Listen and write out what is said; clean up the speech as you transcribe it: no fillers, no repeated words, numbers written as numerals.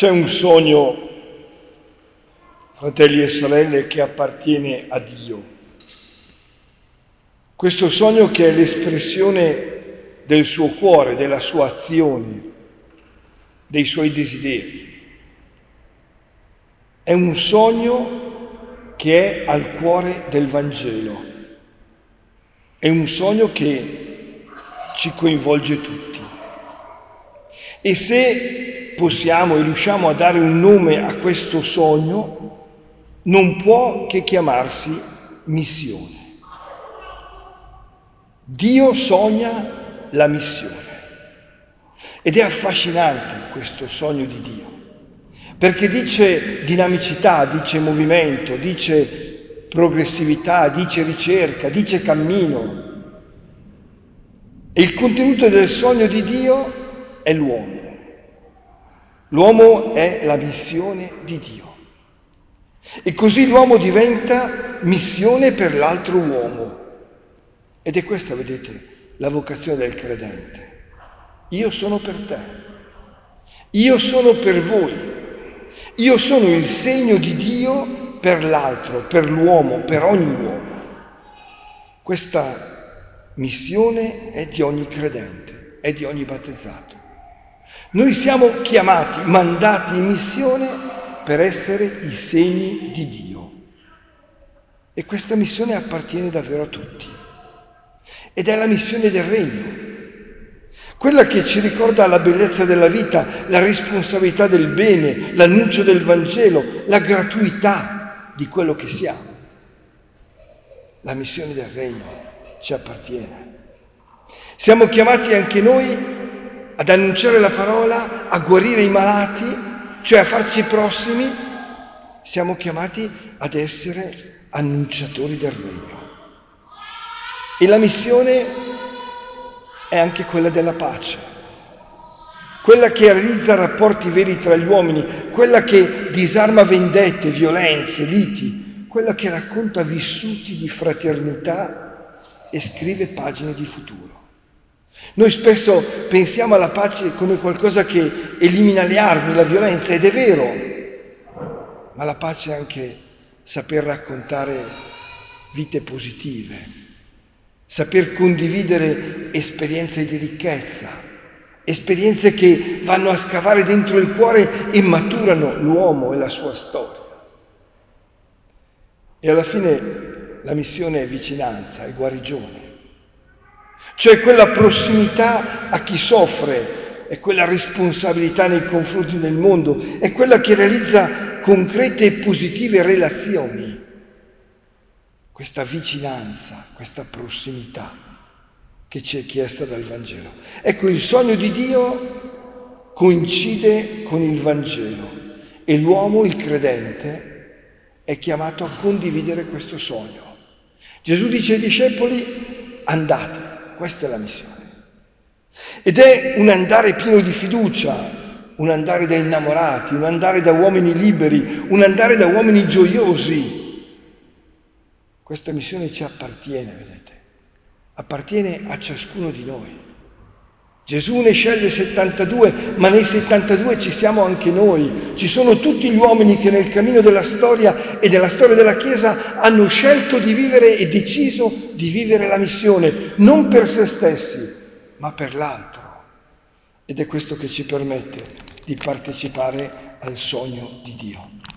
C'è un sogno, fratelli e sorelle, che appartiene a Dio. Questo sogno che è l'espressione del suo cuore, della sua azione, dei suoi desideri. È un sogno che è al cuore del Vangelo. È un sogno che ci coinvolge tutti. E se possiamo e riusciamo a dare un nome a questo sogno, non può che chiamarsi missione. Dio sogna la missione ed è affascinante questo sogno di Dio, perché dice dinamicità, dice movimento, dice progressività, dice ricerca, dice cammino. E il contenuto del sogno di Dio è l'uomo. L'uomo è la missione di Dio. E così l'uomo diventa missione per l'altro uomo. Ed è questa, vedete, la vocazione del credente. Io sono per te. Io sono per voi. Io sono il segno di Dio per l'altro, per l'uomo, per ogni uomo. Questa missione è di ogni credente, è di ogni battezzato. Noi siamo chiamati, mandati in missione per essere i segni di Dio. E questa missione appartiene davvero a tutti. Ed è la missione del Regno. Quella che ci ricorda la bellezza della vita, la responsabilità del bene, l'annuncio del Vangelo, la gratuità di quello che siamo. La missione del Regno ci appartiene. Siamo chiamati anche noi ad annunciare la parola, a guarire i malati, cioè a farci prossimi. Siamo chiamati ad essere annunciatori del Regno. E la missione è anche quella della pace, quella che realizza rapporti veri tra gli uomini, quella che disarma vendette, violenze, liti, quella che racconta vissuti di fraternità e scrive pagine di futuro. Noi spesso pensiamo alla pace come qualcosa che elimina le armi, la violenza, ed è vero, ma la pace è anche saper raccontare vite positive, saper condividere esperienze di ricchezza, esperienze che vanno a scavare dentro il cuore e maturano l'uomo e la sua storia. E alla fine la missione è vicinanza, è guarigione. Cioè quella prossimità a chi soffre, è quella responsabilità nei confronti del mondo, è quella che realizza concrete e positive relazioni. Questa vicinanza, questa prossimità che ci è chiesta dal Vangelo. Ecco, il sogno di Dio coincide con il Vangelo e l'uomo, il credente, è chiamato a condividere questo sogno. Gesù dice ai discepoli: andate. Questa è la missione. Ed è un andare pieno di fiducia, un andare da innamorati, un andare da uomini liberi, un andare da uomini gioiosi. Questa missione ci appartiene, vedete, appartiene a ciascuno di noi. Gesù ne sceglie 72, ma nei 72 ci siamo anche noi. Ci sono tutti gli uomini che nel cammino della storia e della storia della Chiesa hanno scelto di vivere e deciso di vivere la missione, non per se stessi, ma per l'altro. Ed è questo che ci permette di partecipare al sogno di Dio.